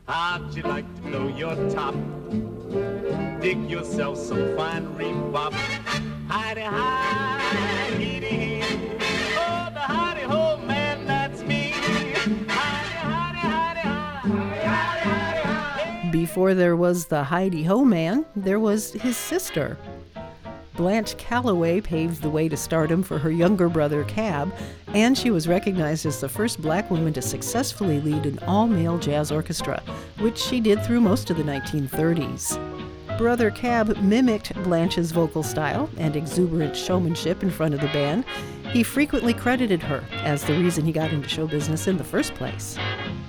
How'd you like to blow your top? Dig yourself some fine rebop. Hidey, hidey, oh, the hidey ho man, that's me. Hidey, hidey, hidey. Before there was the Hidey-Ho Man, there was his sister. Blanche Calloway paved the way to stardom for her younger brother, Cab, and she was recognized as the first black woman to successfully lead an all-male jazz orchestra, which she did through most of the 1930s. Brother Cab mimicked Blanche's vocal style and exuberant showmanship in front of the band. He frequently credited her as the reason he got into show business in the first place.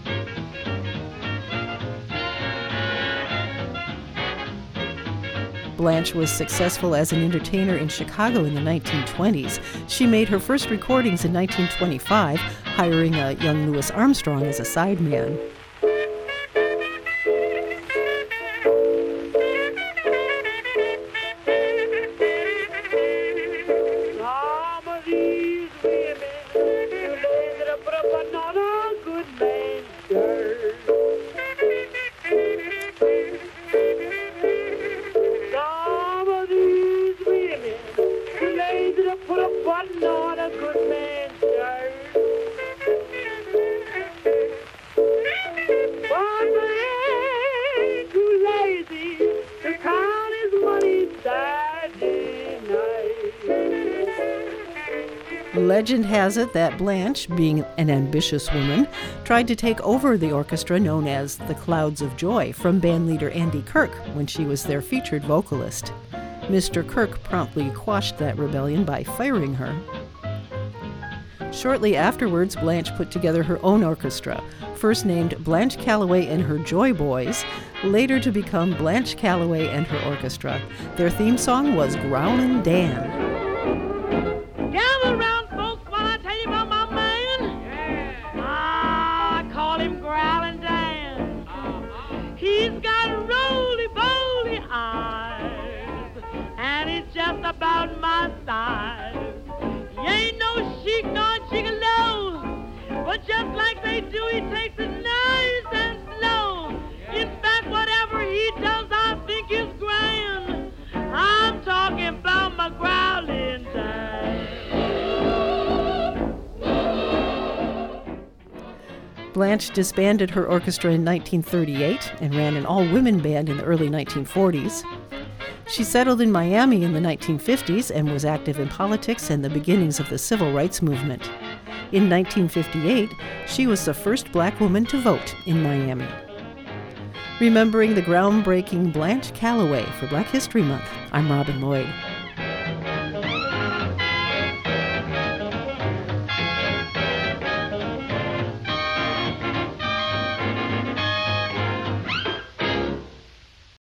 Blanche was successful as an entertainer in Chicago in the 1920s. She made her first recordings in 1925, hiring a young Louis Armstrong as a sideman. Legend has it that Blanche, being an ambitious woman, tried to take over the orchestra known as the Clouds of Joy from bandleader Andy Kirk when she was their featured vocalist. Mr. Kirk promptly quashed that rebellion by firing her. Shortly afterwards, Blanche put together her own orchestra, first named Blanche Calloway and her Joy Boys, later to become Blanche Calloway and her orchestra. Their theme song was Growlin' Dan. About my size. He ain't no chic nor gigolo, but just like they do, he takes it nice and slow. In fact, whatever he does, I think is grand. I'm talking about my growling Dan. Blanche disbanded her orchestra in 1938 and ran an all-women band in the early 1940s. She settled in Miami in the 1950s and was active in politics and the beginnings of the civil rights movement. In 1958, she was the first black woman to vote in Miami. Remembering the groundbreaking Blanche Calloway for Black History Month, I'm Robin Lloyd.